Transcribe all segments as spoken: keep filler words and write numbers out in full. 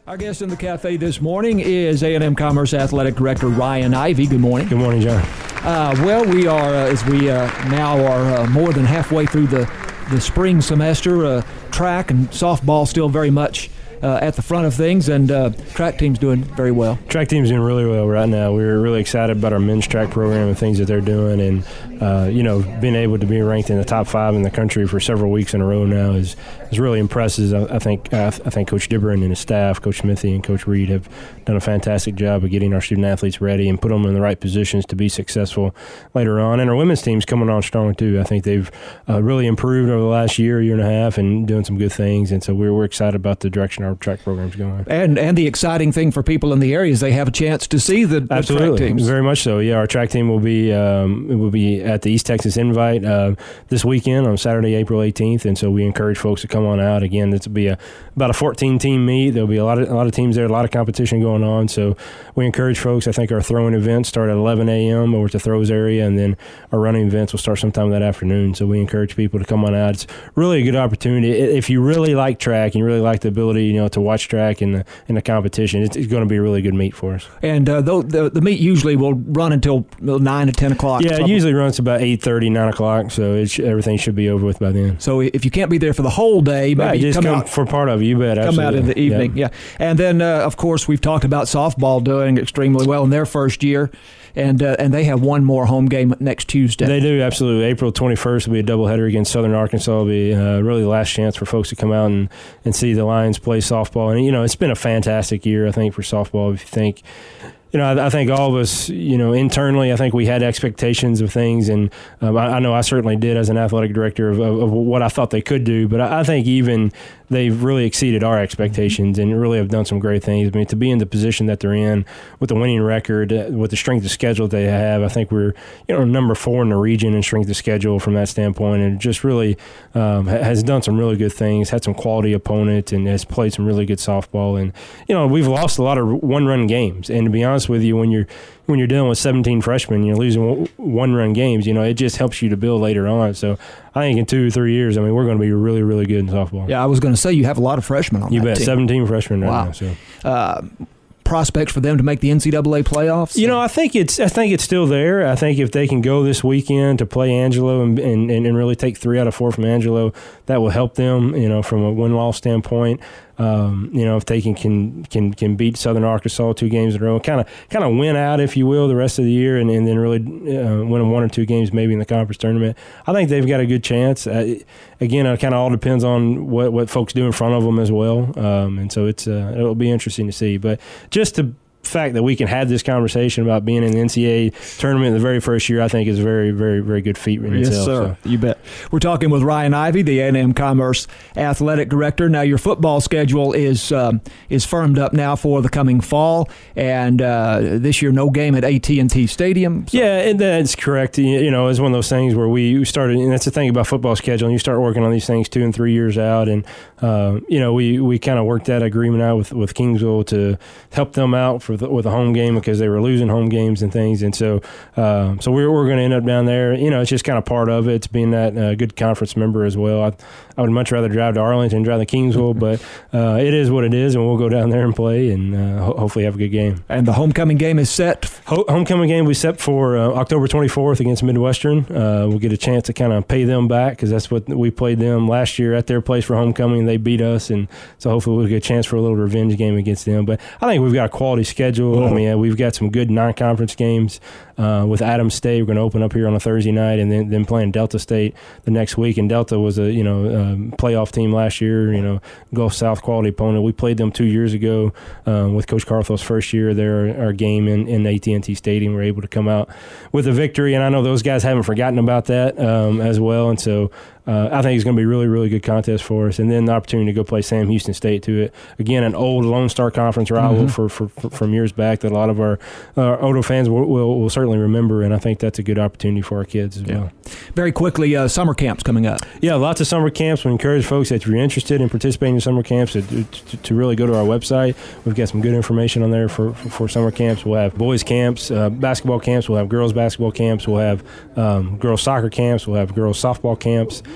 Our guest in the cafe this morning is A and M Commerce Athletic Director Ryan Ivey. Good morning. Good morning, John. Uh, well, we are, uh, as we uh, now are uh, more than halfway through the, the spring semester, uh, track and softball still very much uh, at the front of things, and uh, track team's doing very well. Track team's doing really well right now. We're really excited about our men's track program and things that they're doing, and uh, you know, being able to be ranked in the top five in the country for several weeks in a row now is is really impressive. I, I think uh, I think Coach Dibber and his staff, Coach Smithy and Coach Reed, have done a fantastic job of getting our student athletes ready and put them in the right positions to be successful later on. And our women's team's coming on strong too. I think they've uh, really improved over the last year, year and a half, and doing some good things. And so we're we're excited about the direction our track program's going. And and the exciting thing for people in the area is they have a chance to see the, the Absolutely. track teams. Very much so. Yeah, our track team will be um, it will be at the East Texas Invite uh, this weekend on Saturday, April eighteenth, and so we encourage folks to come on out. Again, this will be a about a fourteen team meet. There'll be a lot of a lot of teams there, a lot of competition going on. So we encourage folks. I think our throwing events start at eleven a.m. over at the throws area, and then our running events will start sometime that afternoon. So we encourage people to come on out. It's really a good opportunity. If you really like track and you really like the ability, you know, to watch track in the in the competition, it's, it's going to be a really good meet for us. And uh, the, the the meet usually will run until nine to ten o'clock. Yeah, it usually runs about eight thirty, nine o'clock. So it's, everything should be over with by then. So if you can't be there for the whole day, maybe right, you just come, come out for part of it. You bet. Come Absolutely. out in the evening. Yeah, yeah. And then uh, of course we've talked about softball doing extremely well in their first year, and uh, and they have one more home game next Tuesday. They do, absolutely. April twenty-first will be a doubleheader against Southern Arkansas. It'll be uh, really the last chance for folks to come out and, and see the Lions play softball. And you know, it's been a fantastic year, I think, for softball. If you think. You know, I, I think all of us, you know, internally, I think we had expectations of things, and um, I, I know I certainly did as an athletic director of, of, of what I thought they could do, but I, I think even they've really exceeded our expectations and really have done some great things. I mean, to be in the position that they're in with the winning record, uh, with the strength of schedule they have, I think we're, you know, number four in the region in strength of schedule from that standpoint, and just really um, has done some really good things, had some quality opponents, and has played some really good softball. And, you know, we've lost a lot of one-run games, and to be honest with you, when you're when you're dealing with seventeen freshmen, you're losing one-run games. You know, it just helps you to build later on. So I think in two or three years, I mean, we're going to be really, really good in softball. Yeah, I was going to say you have a lot of freshmen on you that bet. team. seventeen freshmen right wow. now. So. Uh, prospects for them to make the N C double A playoffs? You know, I think it's I think it's still there. I think if they can go this weekend to play Angelo and and, and really take three out of four from Angelo, that will help them. You know, from a win-loss standpoint. Um, you know, if they can, can can can beat Southern Arkansas two games in a row, kind of kind of win out, if you will, the rest of the year, and, and then really uh, win one or two games maybe in the conference tournament, I think they've got a good chance. Uh, again, it kind of all depends on what, what folks do in front of them as well, um, and so it's uh, it'll be interesting to see. But just to fact that we can have this conversation about being in the N C double A tournament in the very first year, I think is a very, very, very good feat in yes, itself. Yes, sir. So. You bet. We're talking with Ryan Ivey, the A and M Commerce Athletic Director. Now, your football schedule is um, is firmed up now for the coming fall, and uh, this year no game at A T and T Stadium. So. Yeah, and that's correct. You know, it's one of those things where we started, and that's the thing about football scheduling. You start working on these things two and three years out, and uh, you know, we, we kind of worked that agreement out with, with Kingsville to help them out for the, with a home game because they were losing home games and things, and so uh, so we're we're going to end up down there. You know, it's just kind of part of it. It's being that uh, good conference member as well. I, I would much rather drive to Arlington, drive to Kingsville, but uh, it is what it is, and we'll go down there and play, and uh, ho- hopefully have a good game. And the homecoming game is set. Ho- homecoming game we set for uh, October twenty-fourth against Midwestern. Uh, we'll get a chance to kind of pay them back because that's what we played them last year at their place for homecoming. They beat us, and so hopefully we'll get a chance for a little revenge game against them. But I think we've got a quality schedule. I mean, uh, we've got some good non-conference games uh, with Adams State. We're going to open up here on a Thursday night, and then, then playing Delta State the next week. And Delta was a you know um, playoff team last year. You know, Gulf South quality opponent. We played them two years ago um, with Coach Carthel's first year there. Our game in, in A T and T Stadium, we were able to come out with a victory, and I know those guys haven't forgotten about that um, as well. And so. Uh, I think it's going to be a really, really good contest for us. And then the opportunity to go play Sam Houston State to it. Again, an old Lone Star Conference rival mm-hmm. for, for, for from years back that a lot of our uh, Odo fans will, will, will certainly remember. And I think that's a good opportunity for our kids as yeah. well. Very quickly, uh, summer camps coming up. Yeah, lots of summer camps. We encourage folks that if you're interested in participating in summer camps to, to, to really go to our website. We've got some good information on there for, for, for summer camps. We'll have boys camps, uh, basketball camps. We'll have girls basketball camps. We'll have um, girls soccer camps. We'll have girls softball camps.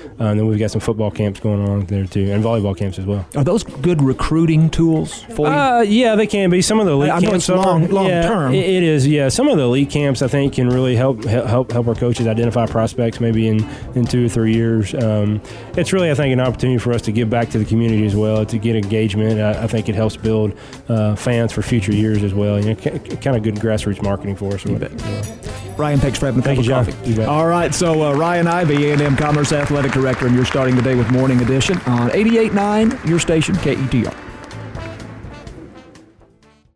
Uh, and then we've got some football camps going on there too, and volleyball camps as well. Are those good recruiting tools for you? Uh, yeah, they can be. Some of the elite I know camps it's long, are, long yeah, term. It, it is, yeah. Some of the elite camps I think can really help help help our coaches identify prospects maybe in, in two or three years. Um, it's really, I think, an opportunity for us to give back to the community as well, to get engagement. I, I think it helps build uh, fans for future years as well. You know, c- kind of good grassroots marketing for us. You bet. Yeah. Ryan, thanks for having a cup Thank of you, John. coffee. You bet. All right, so uh, Ryan Ivey, A and M Commerce Athletic Director, and you're starting today with Morning Edition on eighty-eight point nine, your station, K E T R.